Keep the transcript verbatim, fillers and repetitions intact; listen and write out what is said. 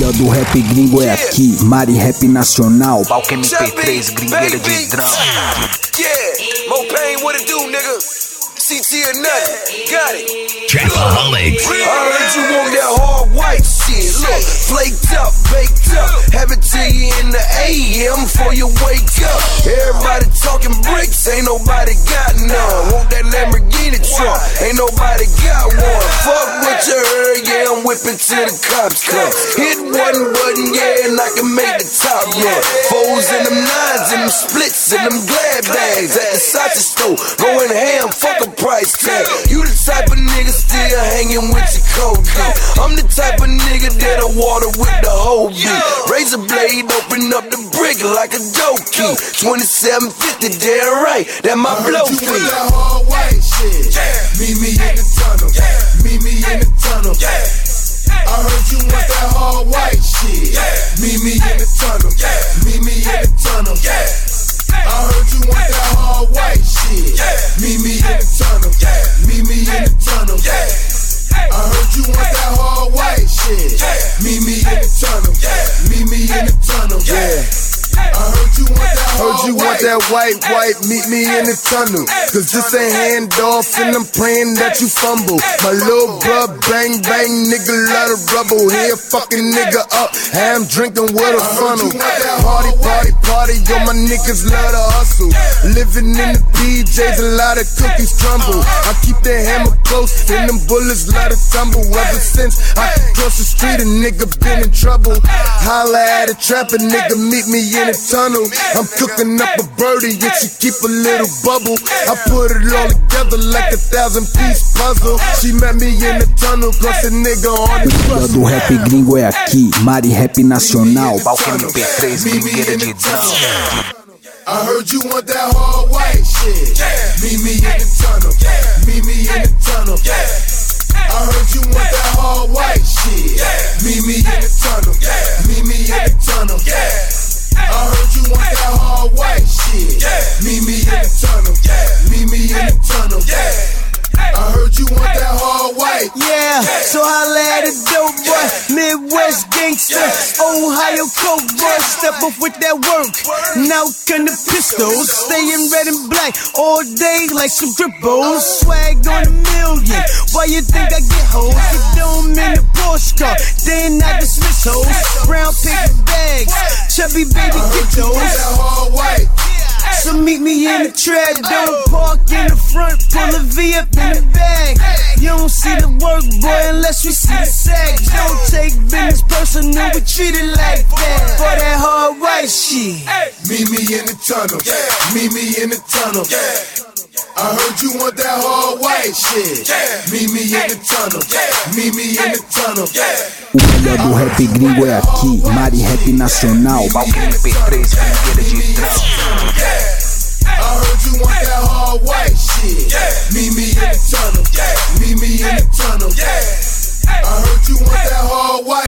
melhor do rap gringo é aqui, Mari Rap Nacional. Palco M P três, gringueira de drum. Yeah, Mo Pain, what it do, nigga? C T or nothing, got it. Trapaholics. I heard you want that hard white shit. Look, flaked up, baked up. Have it to you in the A M before you wake up. Everybody talking bricks, ain't nobody got none. Want that Lamborghini truck, ain't nobody got one. Fuck what you heard, yeah, I'm whipping till the cops come. Hit one button, yeah, and I can make the top run. Foes and them nines and them splits and them glad bags at the Sachi store. Going ham, fuck a price tag. You the type of nigga still hanging with your cold dick. I'm the type of nigga that'll water with the whole beat. Razor blade, open up the brick like a dope key. twenty-seven fifty, damn right, that my blow fee. I heard you want that hard white shit. Meet me in the tunnel. Meet me in the tunnel. I heard you want that hard white shit. Meet me in the tunnel. Meet me in the tunnel. I heard you want that hard white shit. Meet me in the tunnel. Meet me in the tunnel. I heard you want that hard white shit. Meet me in the tunnel. Meet me in the tunnel. Yeah. I heard you want that hard Heard you want that white, white, meet me in the tunnel. Cause this ain't handoff and I'm praying that you fumble. My little bruh, bang, bang, nigga, lot of rubble. Here, fucking nigga up, I'm drinking with a funnel. Party, party, party, yo, my niggas love to hustle. Living in the P Js, a lot of cookies crumble. I keep the hammer close and them bullets let it tumble. Ever since I crossed the street, a nigga been in trouble. Holla at a trapper, nigga, meet me in the tunnel. I'm cooking up a birdie and she keep a little bubble. I put it all together like a thousand piece puzzle. She met me in the tunnel, cause a nigga on the O melhor do rap gringo é aqui, Mari Rap Nacional. Palco M P três, gringueira de drum. I heard you want that hard white shit. Meet me in the tunnel. Meet me in the tunnel. I heard you want that hard white shit. Meet me in the tunnel. Meet me in the tunnel. I heard you want that hard white shit. Meet me in the tunnel. Meet me in the tunnel. I heard you want that hard white. Yeah, so holla at a dope boy, Midwest gangster, Ohio coke boy, step up with that work. Now can the pistols stay in red and black all day like some grippos? Swag on a million. Why you think I get hoes? You don't mean the Porsche car, then I dismiss hoes. Brown paper bags, chubby baby get those. That hard white. So meet me in the trap, don't park in the front, pull a V up in the back. You don't see the work, boy, unless we see the sack. Don't take business personal, we treat it like that. For that hard white shit. Meet me in the tunnel. Meet me in the tunnel. I heard you want that hard white shit. Meet me in the tunnel. Meet me in the tunnel. O melhor do rap gringo é aqui, Mari Rap Nacional. Palco M P três, gringueira de drum. I heard you want that hard white shit. Meet me in the tunnel. Meet me in the tunnel. I heard you want that hard white.